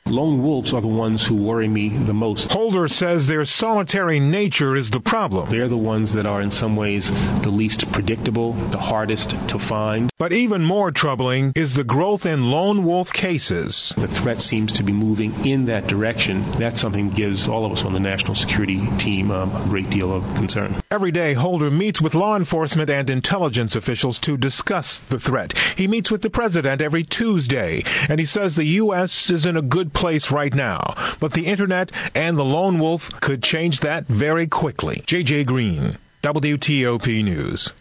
Lone wolves are the ones who worry me the most. Holder says their solitary nature is the problem. They're the ones that are in some ways the least predictable, the hardest to find. But even more troubling is the growth in lone wolf cases. The threat seems to be moving in that direction. That's something that gives all of us on the national security team a great deal of concern. Every day, Holder meets with law enforcement and intelligence officials to discuss the threat. He meets with the president every Tuesday, and he says the U.S. is in a good place right now. But the internet and the lone wolf could change that very quickly. J.J. Green, WTOP News.